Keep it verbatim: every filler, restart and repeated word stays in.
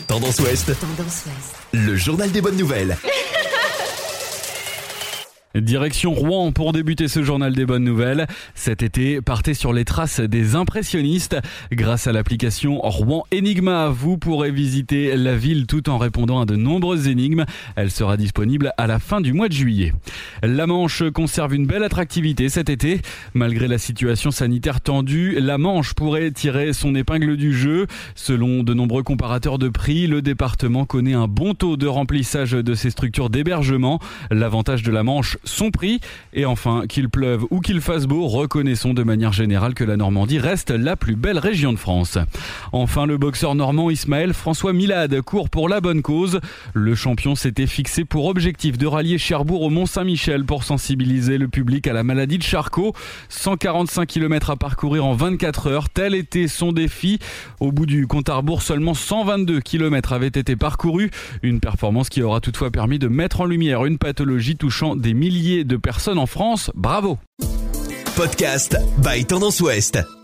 Tendance Ouest. Tendance Ouest. Le journal des bonnes nouvelles. Direction Rouen pour débuter ce journal des bonnes nouvelles. Cet été, partez sur les traces des impressionnistes. Grâce à l'application Rouen Enigma, vous pourrez visiter la ville tout en répondant à de nombreuses énigmes. Elle sera disponible à la fin du mois de juillet. La Manche conserve une belle attractivité cet été. Malgré la situation sanitaire tendue, la Manche pourrait tirer son épingle du jeu. Selon de nombreux comparateurs de prix, le département connaît un bon taux de remplissage de ses structures d'hébergement. L'avantage de la Manche, son prix. Et enfin, qu'il pleuve ou qu'il fasse beau, reconnaissons de manière générale que la Normandie reste la plus belle région de France. Enfin, le boxeur normand Ismaël François Milad court pour la bonne cause. Le champion s'était fixé pour objectif de rallier Cherbourg au Mont-Saint-Michel pour sensibiliser le public à la maladie de Charcot. cent quarante-cinq kilomètres à parcourir en vingt-quatre heures, tel était son défi. Au bout du compte à rebours, seulement cent vingt-deux kilomètres avaient été parcourus. Une performance qui aura toutefois permis de mettre en lumière une pathologie touchant des milliers de personnes en France. Bravo! Podcast by Tendance Ouest.